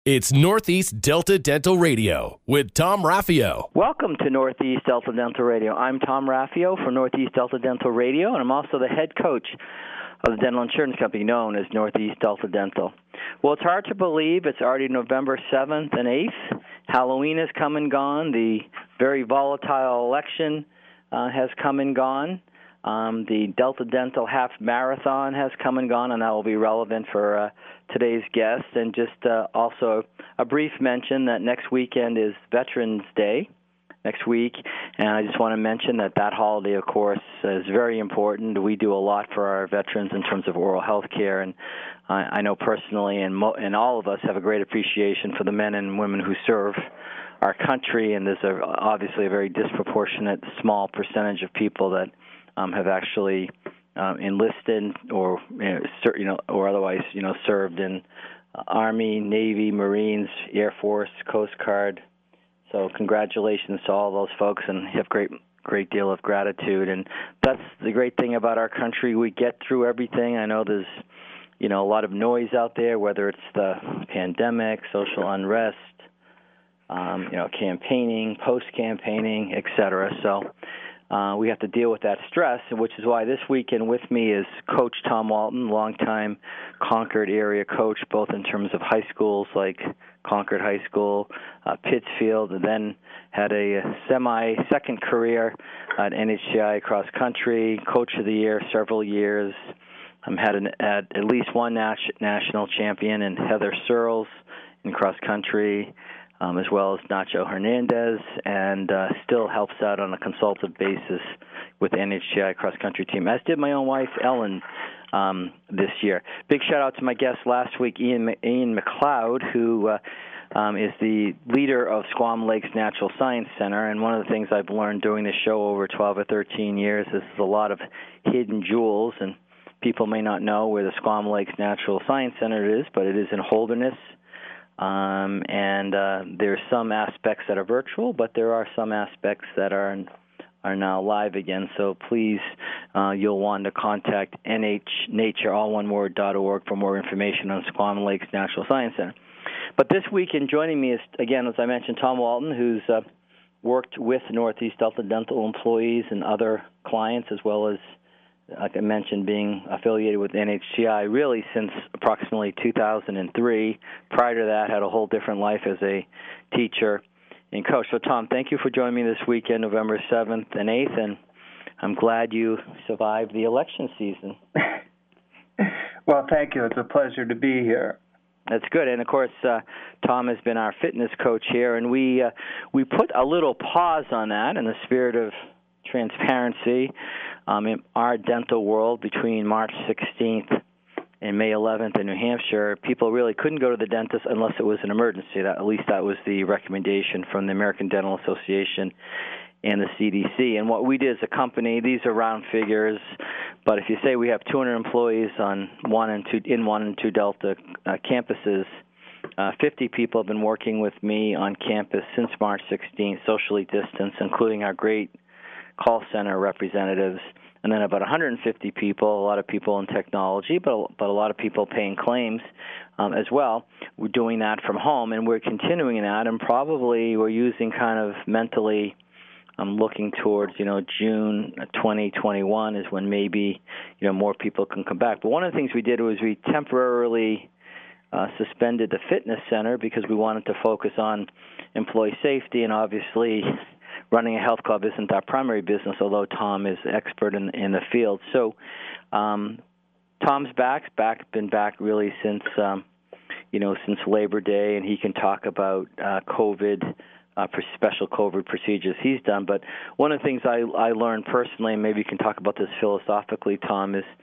It's Northeast Delta Dental Radio with Tom Raffio. Welcome to Northeast Delta Dental Radio. I'm Tom Raffio for Northeast Delta Dental Radio, and I'm also the head coach of the dental insurance company known as Northeast Delta Dental. Well, it's hard to believe it's already November 7th and 8th. Halloween has come and gone. The very volatile election has come and gone. The Delta Dental Half Marathon has come and gone, and that will be relevant for today's guest. And just also a brief mention that next weekend is Veterans Day next week, and I just want to mention that holiday, of course, is very important. We do a lot for our veterans in terms of oral health care, and I know personally and all of us have a great appreciation for the men and women who serve our country, and there's obviously a very disproportionate small percentage of people that have actually enlisted or or otherwise served in Army, Navy, Marines, Air Force, Coast Guard. So congratulations to all those folks, and have great deal of gratitude. And that's the great thing about our country. We get through everything. I know there's a lot of noise out there, whether it's the pandemic, social unrest, campaigning, post-campaigning, et cetera. So we have to deal with that stress, which is why this weekend with me is Coach Tom Walton, longtime Concord area coach, both in terms of high schools like Concord High School, Pittsfield, and then had a semi-second career at NHCI cross country, Coach of the Year several years. Had at least one national champion in Heather Searles in cross country, as well as Nacho Hernandez, and still helps out on a consultative basis with the NHCI cross-country team, as did my own wife, Ellen, this year. Big shout-out to my guest last week, Ian McLeod, who is the leader of Squam Lakes Natural Science Center, and one of the things I've learned doing this show over 12 or 13 years is there's a lot of hidden jewels, and people may not know where the Squam Lakes Natural Science Center is, but it is in Holderness. And there's some aspects that are virtual, but there are some aspects that are now live again. So please, you'll want to contact nhnature.org for more information on Squam Lakes Natural Science Center. But this weekend, joining me is, again, as I mentioned, Tom Walton, who's worked with Northeast Delta Dental employees and other clients, as well as, like I mentioned, being affiliated with NHCI really since approximately 2003. Prior to that, had a whole different life as a teacher and coach. So, Tom, thank you for joining me this weekend, November 7th and 8th, and I'm glad you survived the election season. Well, thank you. It's a pleasure to be here. That's good. And, of course, Tom has been our fitness coach here, and we put a little pause on that in the spirit of transparency. In our dental world, between March 16th and May 11th in New Hampshire, people really couldn't go to the dentist unless it was an emergency. At least that was the recommendation from the American Dental Association and the CDC. And what we did as a company, these are round figures, but if you say we have 200 employees on one and two Delta campuses, 50 people have been working with me on campus since March 16th, socially distanced, including our great call center representatives, and then about 150 people, a lot of people in technology, but a lot of people paying claims as well. We're doing that from home, and we're continuing that, and probably we're using kind of mentally, looking towards, June 2021 is when maybe, more people can come back. But one of the things we did was we temporarily suspended the fitness center because we wanted to focus on employee safety, and obviously running a health club isn't our primary business, although Tom is expert in the field. So Tom's been back really since Labor Day, and he can talk about COVID, special COVID procedures he's done. But one of the things I learned personally, and maybe you can talk about this philosophically, Tom, is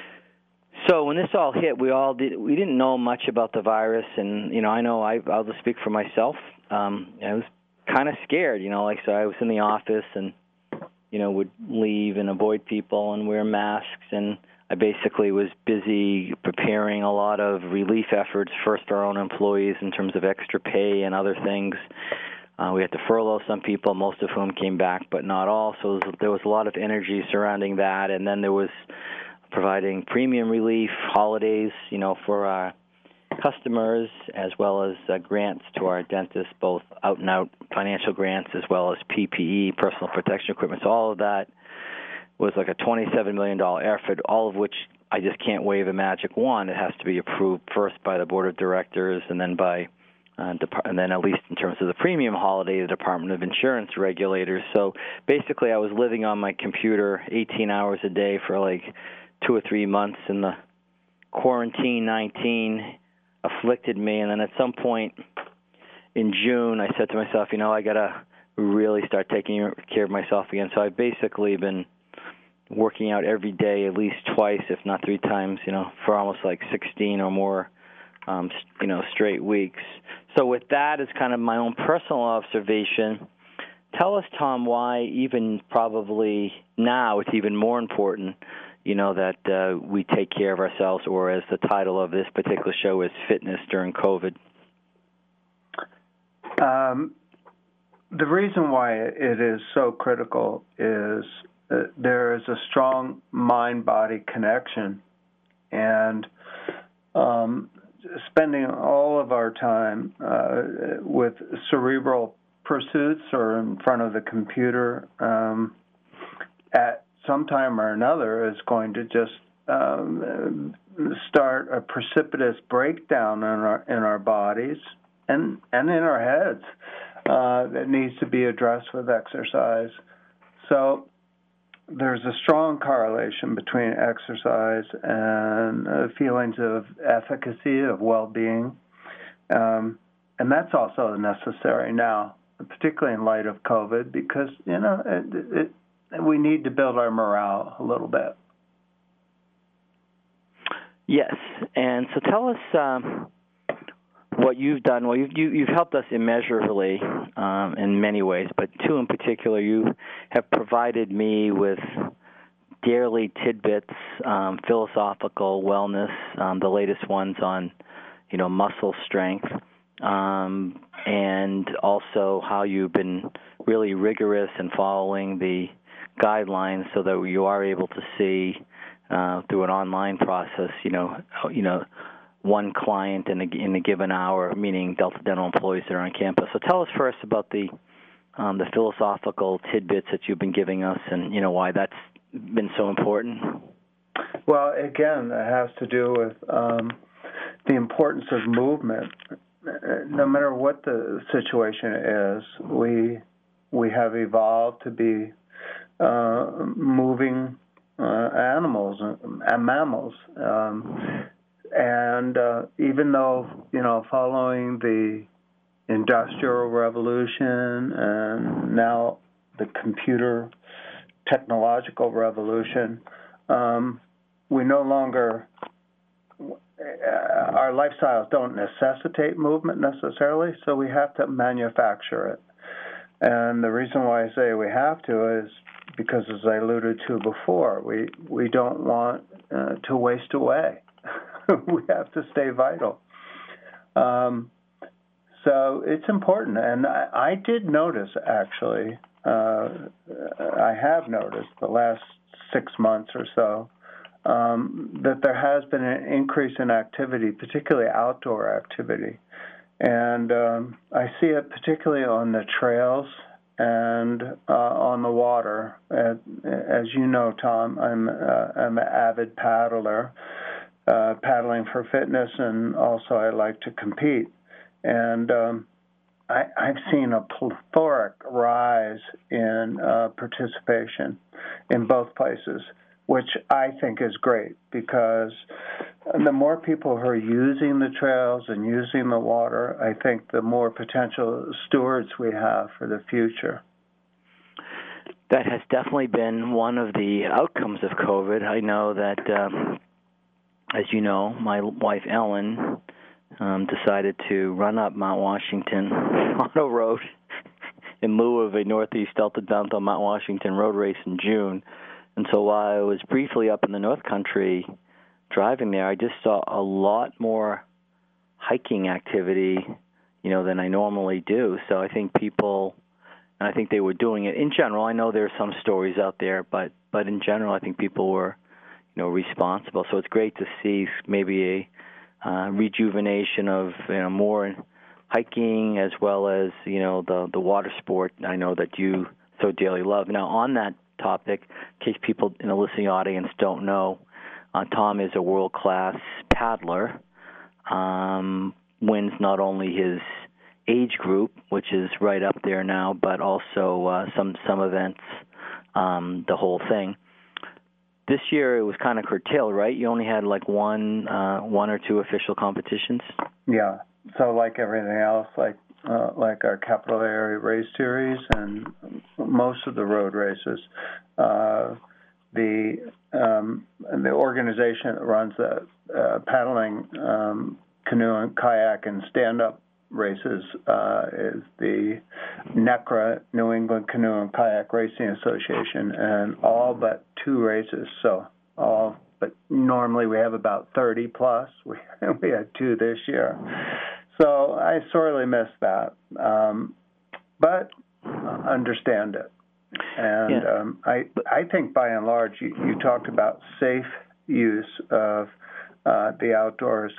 so when this all hit, we didn't know much about the virus, and I'll just speak for myself. I was kind of scared, so I was in the office and, would leave and avoid people and wear masks, and I basically was busy preparing a lot of relief efforts, first our own employees in terms of extra pay and other things. We had to furlough some people, most of whom came back, but not all, so there was a lot of energy surrounding that, and then there was providing premium relief, holidays, for our customers, as well as grants to our dentists, both out-and-out financial grants as well as PPE, personal protection equipment. So all of that was like a $27 million effort, all of which I just can't wave a magic wand. It has to be approved first by the board of directors and then by and then at least in terms of the premium holiday, the Department of Insurance regulators. So basically I was living on my computer 18 hours a day for like 2 or 3 months, and the quarantine 19 afflicted me. And then at some point in June, I said to myself, I got to really start taking care of myself again. So I've basically been working out every day at least twice, if not 3 times, for almost like 16 or more straight weeks. So with that as kind of my own personal observation, tell us, Tom, why even probably now it's even more important, that we take care of ourselves, or as the title of this particular show is, fitness during COVID. The reason why it is so critical is there is a strong mind-body connection, and spending all of our time with cerebral pursuits or in front of the computer at some time or another is going to just start a precipitous breakdown in our bodies and in our heads that needs to be addressed with exercise. So there's a strong correlation between exercise and feelings of efficacy, of well-being, and that's also necessary now, particularly in light of COVID, because we need to build our morale a little bit. Yes, and so tell us what you've done. Well, you've helped us immeasurably in many ways, but 2 in particular. You have provided me with daily tidbits, philosophical wellness, the latest ones on, muscle strength, and also how you've been really rigorous in following the guidelines so that you are able to see through an online process, one client in a given hour, meaning Delta Dental employees that are on campus. So tell us first about the philosophical tidbits that you've been giving us, and why that's been so important. Well, again, it has to do with the importance of movement. No matter what the situation is, we have evolved to be moving animals and mammals. And even though, following the Industrial Revolution and now the computer technological revolution, we no longer, our lifestyles don't necessitate movement necessarily, so we have to manufacture it. And the reason why I say we have to is because, as I alluded to before, we don't want to waste away. We have to stay vital. So it's important. And I did notice, actually, I have noticed the last 6 months or so, that there has been an increase in activity, particularly outdoor activity. And I see it particularly on the trails and on the water. As you know, Tom, I'm an avid paddler, paddling for fitness, and also I like to compete. And I've seen a plethoric rise in participation in both places, which I think is great, because the more people who are using the trails and using the water, I think the more potential stewards we have for the future. That has definitely been one of the outcomes of COVID. I know that, as you know, my wife Ellen decided to run up Mount Washington Auto Road in lieu of a Northeast Delta Dental Mount Washington road race in June. And so while I was briefly up in the North Country driving there, I just saw a lot more hiking activity, than I normally do. So I think people, and I think they were doing it in general. I know there are some stories out there, but in general, I think people were, responsible. So it's great to see maybe rejuvenation of more hiking as well as the water sport. I know that you so dearly love. Now, on that topic, in case people in the listening audience don't know, Tom is a world-class paddler. Wins not only his age group, which is right up there now, but also some events, the whole thing. This year it was kind of curtailed, right? You only had like one or two official competitions. Yeah. So like everything else, like our Capital Area Race Series and most of the road races, the organization that runs the paddling, canoe and kayak and stand-up races is the NECRA, New England Canoe and Kayak Racing Association, and all but 2 races. So but normally we have about 30 plus. We had 2 this year. So I sorely miss that, but understand it. And I think by and large, you talked about safe use of the outdoors.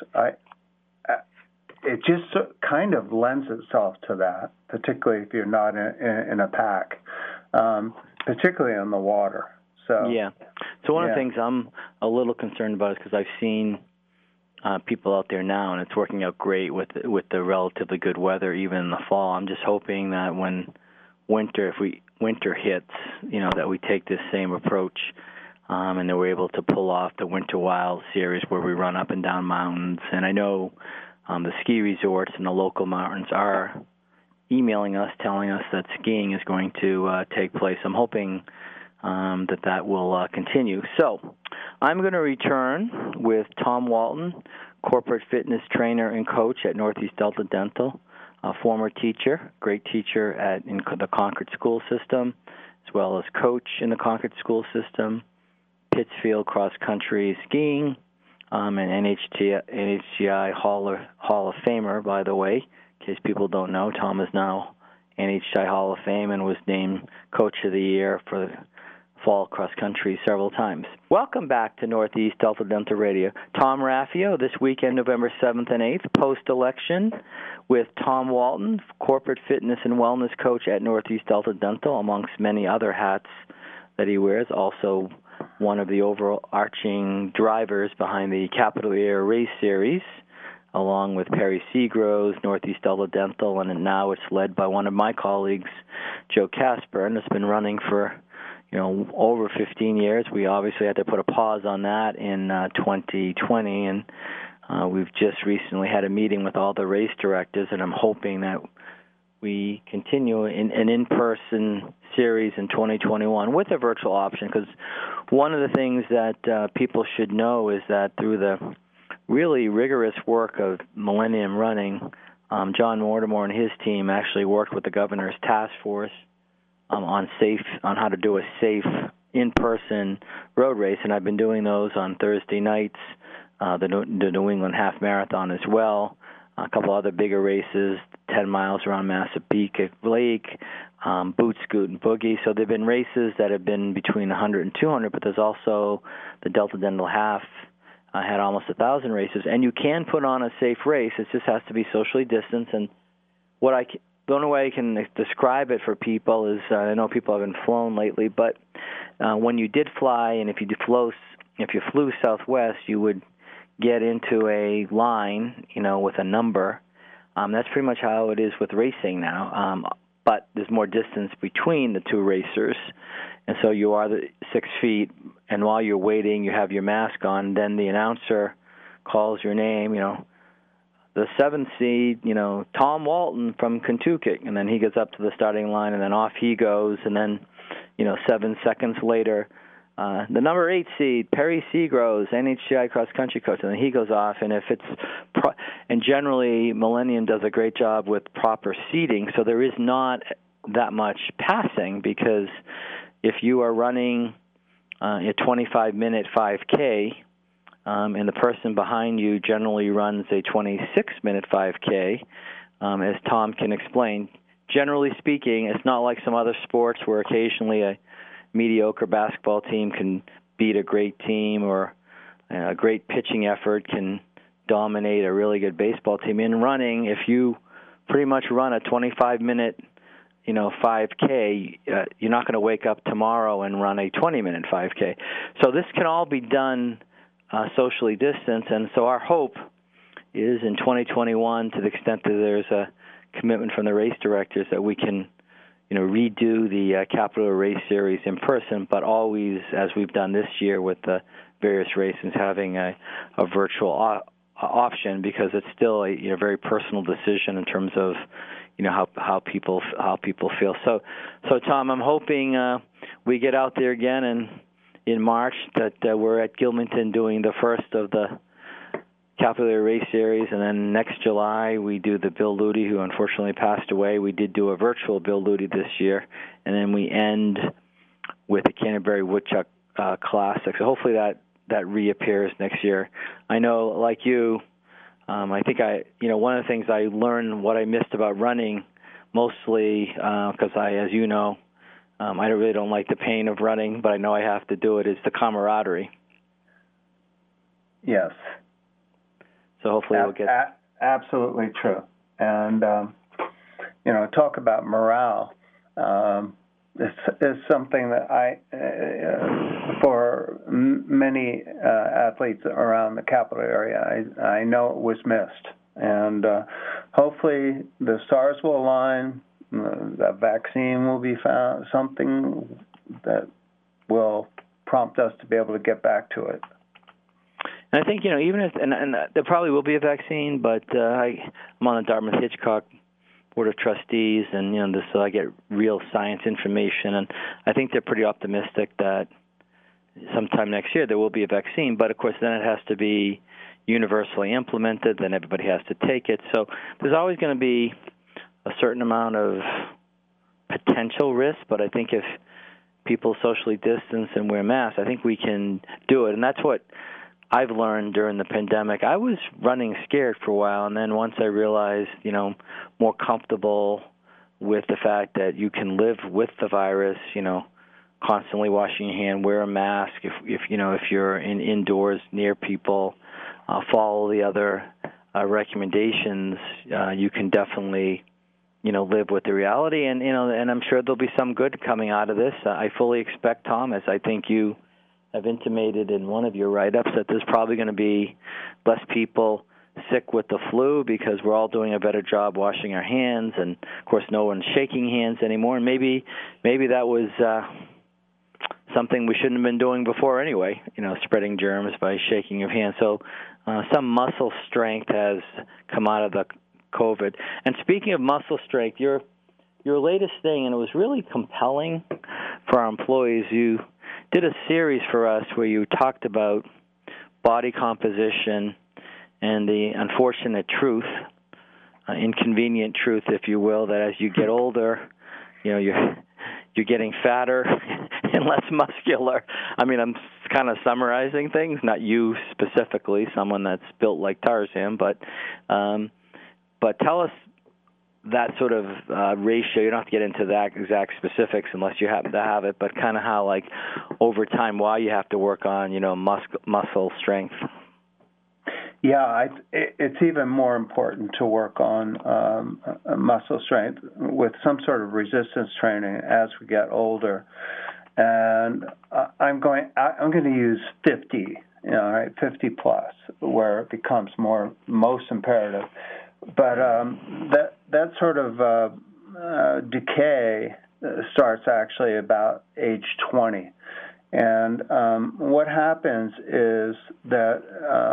It just kind of lends itself to that, particularly if you're not in a pack, particularly on the water. So one of the things I'm a little concerned about is because I've seen people out there now, and it's working out great with the relatively good weather, even in the fall. I'm just hoping that when winter hits, that we take this same approach, and that we're able to pull off the Winter Wild Series where we run up and down mountains. And I know the ski resorts and the local mountains are emailing us, telling us that skiing is going to take place. I'm hoping that will continue. So I'm going to return with Tom Walton, corporate fitness trainer and coach at Northeast Delta Dental, a former teacher, great teacher in the Concord school system, as well as coach in the Concord school system, Pittsfield cross-country skiing, and NHGI Hall of Famer, by the way. In case people don't know, Tom is now NHGI Hall of Fame and was named Coach of the Year for the fall cross-country several times. Welcome back to Northeast Delta Dental Radio. Tom Raffio, this weekend, November 7th and 8th, post-election, with Tom Walton, corporate fitness and wellness coach at Northeast Delta Dental, amongst many other hats that he wears, also one of the overarching drivers behind the Capital Area Race Series, along with Perry Seagroves, Northeast Delta Dental, and now it's led by one of my colleagues, Joe Casper, and it's been running for over 15 years. We obviously had to put a pause on that in 2020, and we've just recently had a meeting with all the race directors, and I'm hoping that we continue an in-person series in 2021 with a virtual option, because one of the things that people should know is that through the really rigorous work of Millennium Running, John Mortimer and his team actually worked with the governor's task force on how to do a safe in-person road race, and I've been doing those on Thursday nights, the New England Half Marathon as well, a couple other bigger races, 10 miles around Massapequa Lake, Boot Scoot and Boogie. So there have been races that have been between 100 and 200, but there's also the Delta Dental Half had almost 1,000 races, and you can put on a safe race. It just has to be socially distanced. And the only way I can describe it for people is I know people haven't flown lately, but when you did fly, and if you flew Southwest, you would get into a line, with a number. That's pretty much how it is with racing now. But there's more distance between the two racers, and so you are 6 feet. And while you're waiting, you have your mask on. Then the announcer calls your name. The 7th seed, Tom Walton from Kentucky, and then he gets up to the starting line, and then off he goes, and then, 7 seconds later, the number 8 seed, Perry Seagroves, NHGI cross-country coach, and then he goes off, and and generally Millennium does a great job with proper seating, so there is not that much passing, because if you are running a 25-minute 5K, and the person behind you generally runs a 26-minute 5K, as Tom can explain. Generally speaking, it's not like some other sports where occasionally a mediocre basketball team can beat a great team, or a great pitching effort can dominate a really good baseball team. In running, if you pretty much run a 25-minute 5K, you're not going to wake up tomorrow and run a 20-minute 5K. So this can all be done socially distanced, and so our hope is in 2021, to the extent that there's a commitment from the race directors, that we can redo the Capital Race Series in person, but always, as we've done this year with the various races, having a virtual option, because it's still a very personal decision in terms of how people feel. So Tom, I'm hoping we get out there again in March, that we're at Gilmanton doing the first of the Capital Race Series, and then next July we do the Bill Luede, who unfortunately passed away. We did do a virtual Bill Luede this year, and then we end with the Canterbury Woodchuck Classic. So hopefully that reappears next year. I know, like you, I think one of the things I learned, what I missed about running, mostly because as you know, I really don't like the pain of running, but I know I have to do it, is the camaraderie. Yes. So hopefully we'll get... Absolutely true. And, talk about morale. It's something that for many athletes around the capital area, I know it was missed. And hopefully the stars will align, the vaccine will be found, something that will prompt us to be able to get back to it. And I think, even if, and there probably will be a vaccine, but I'm on the Dartmouth-Hitchcock Board of Trustees, and, so I get real science information, and I think they're pretty optimistic that sometime next year there will be a vaccine, but of course then it has to be universally implemented, then everybody has to take it. So there's always going to be a certain amount of potential risk, but I think if people socially distance and wear masks, I think we can do it, and that's what I've learned during the pandemic. I was running scared for a while, and then once I realized, more comfortable with the fact that you can live with the virus, constantly washing your hand, wear a mask if you're indoors near people, follow the other recommendations, you can definitely live with the reality, and I'm sure there'll be some good coming out of this. I fully expect, Tom, as I think you have intimated in one of your write-ups, that there's probably going to be less people sick with the flu because we're all doing a better job washing our hands, and of course no one's shaking hands anymore, and maybe that was something we shouldn't have been doing before anyway, spreading germs by shaking of hands. So some muscle strength has come out of the COVID. And speaking of muscle strength, your latest thing, and it was really compelling for our employees, you did a series for us where you talked about body composition and the unfortunate truth, inconvenient truth, if you will, that as you get older, you're getting fatter and less muscular. I mean, I'm kind of summarizing things, not you specifically, someone that's built like Tarzan, but tell us that sort of ratio. You don't have to get into that exact specifics unless you happen to have it, but kind of how, like, over time, why you have to work on, muscle strength. Yeah, it's even more important to work on muscle strength with some sort of resistance training as we get older. And I'm going to use 50, 50 plus, where it becomes most imperative. But that sort of decay starts actually about age 20. And what happens is that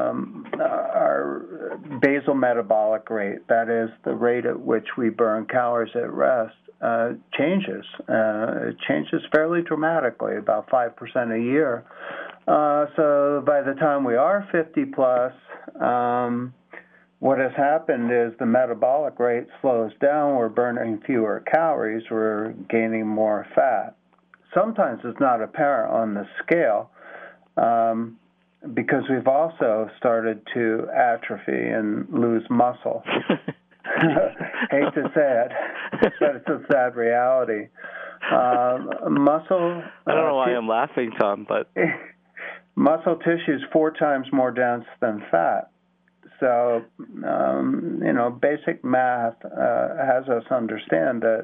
our basal metabolic rate, that is the rate at which we burn calories at rest, changes. It changes fairly dramatically, about 5% a year. So by the time we are 50 plus, what has happened is the metabolic rate slows down. We're burning fewer calories. We're gaining more fat. Sometimes it's not apparent on the scale because we've also started to atrophy and lose muscle. Hate to say it, but it's a sad reality. Muscle. I don't know why I'm laughing, Tom, but muscle tissue is 4 times more dense than fat. So, basic math has us understand that,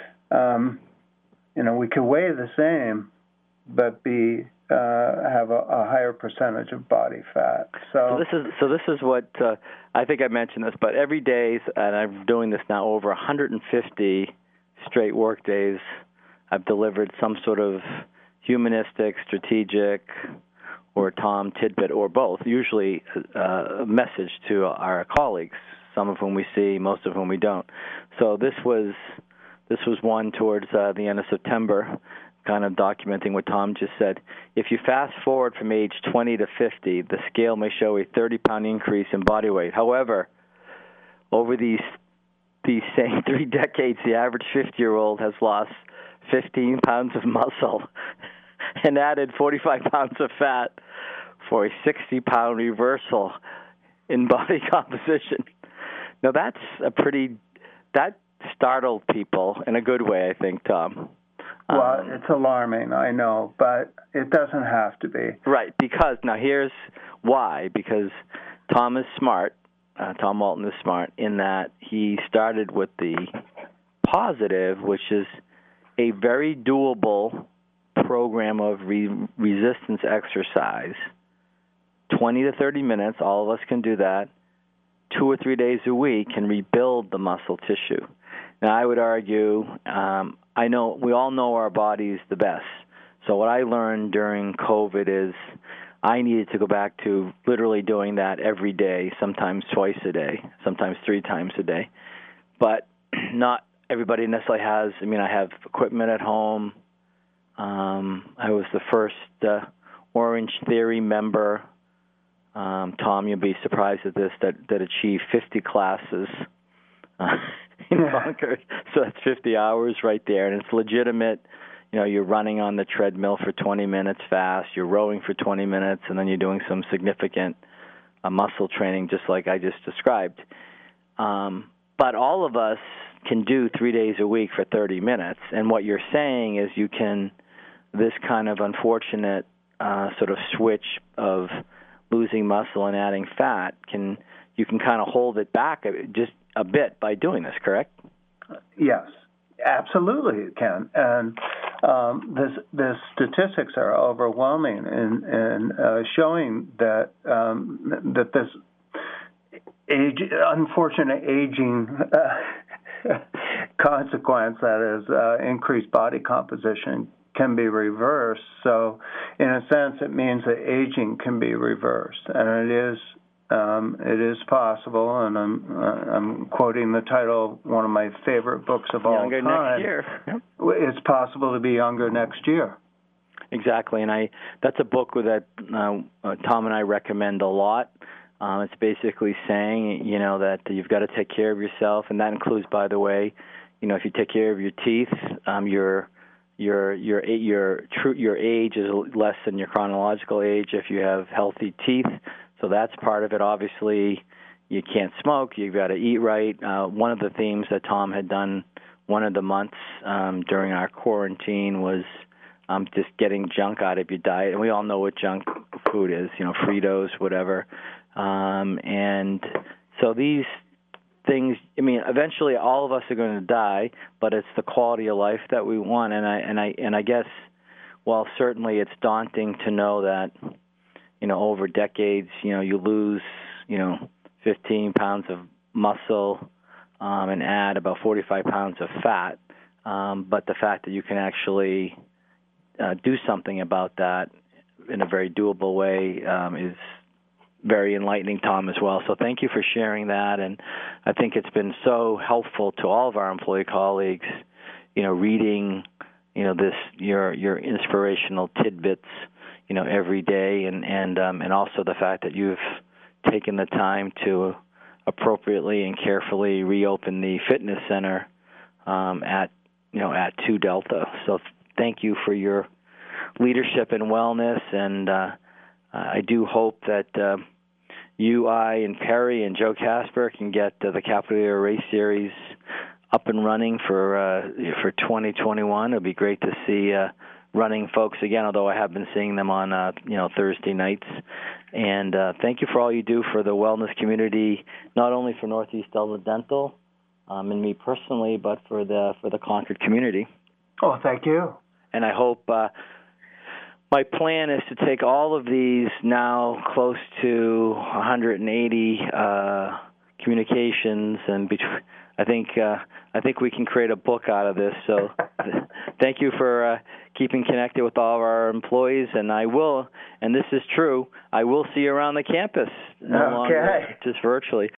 we can weigh the same, but have a higher percentage of body fat. So this is what I think I mentioned this, but every day, and I'm doing this now over 150 straight work days, I've delivered some sort of humanistic, strategic, or Tom tidbit, or both, usually a message to our colleagues, some of whom we see, most of whom we don't. So this was one towards the end of September, kind of documenting what Tom just said. If you fast forward from age 20 to 50, the scale may show a 30-pound increase in body weight. However, over these same 3 decades, the average 50-year-old has lost 15 pounds of muscle and added 45 pounds of fat for a 60-pound reversal in body composition. Now, that startled people in a good way, I think, Tom. Well, it's alarming, I know, but it doesn't have to be. Right, because, now here's why, because Tom is smart, Tom Walton is smart, in that he started with the positive, which is a very doable program of resistance exercise, 20 to 30 minutes, all of us can do that, 2 or 3 days a week can rebuild the muscle tissue. Now, I would argue, I know we all know our bodies the best. So what I learned during COVID is I needed to go back to literally doing that every day, sometimes twice a day, sometimes 3 times a day. But not everybody necessarily has. I mean, I have equipment at home. I was the first Orange Theory member. Tom, you'll be surprised at this, that achieved 50 classes in Concord. So that's 50 hours right there, and it's legitimate. You're running on the treadmill for 20 minutes fast, you're rowing for 20 minutes, and then you're doing some significant muscle training just like I just described. But all of us can do 3 days a week for 30 minutes, and what you're saying is you can, this kind of unfortunate sort of switch of losing muscle and adding fat, you can kind of hold it back just a bit by doing this, correct? Yes, absolutely it can. And the statistics are overwhelming in showing that this unfortunate aging consequence, that is increased body composition, can be reversed. So in a sense, it means that aging can be reversed, and it is possible. And I'm quoting the title of one of my favorite books of all time. Younger next year. Yep. It's possible to be younger next year. Exactly, and that's a book that Tom and I recommend a lot. It's basically saying, that you've got to take care of yourself, and that includes, by the way, if you take care of your teeth, your age is less than your chronological age if you have healthy teeth. So that's part of it. Obviously, you can't smoke. You've got to eat right. One of the themes that Tom had done one of the months during our quarantine was just getting junk out of your diet. And we all know what junk food is, Fritos, whatever. And so these things, eventually all of us are going to die, but it's the quality of life that we want. And I guess, while certainly it's daunting to know that, over decades, you lose, 15 pounds of muscle and add about 45 pounds of fat. But the fact that you can actually do something about that in a very doable way is very enlightening, Tom, as well. So thank you for sharing that. And I think it's been so helpful to all of our employee colleagues, reading, this, your inspirational tidbits, every day, and also the fact that you've taken the time to appropriately and carefully reopen the fitness center at 2 Delta. So thank you for your leadership and wellness, and I do hope that you, I, and Perry and Joe Casper can get the Capital Year Race Series up and running for 2021. It'll be great to see running folks again, although I have been seeing them on Thursday nights. And thank you for all you do for the wellness community, not only for Northeast Delta Dental and me personally, but for the Concord community. Oh, thank you. And I hope my plan is to take all of these now close to 180 communications, and I think we can create a book out of this. So thank you for keeping connected with all of our employees, and I will, and this is true, I will see you around the campus, no longer just virtually.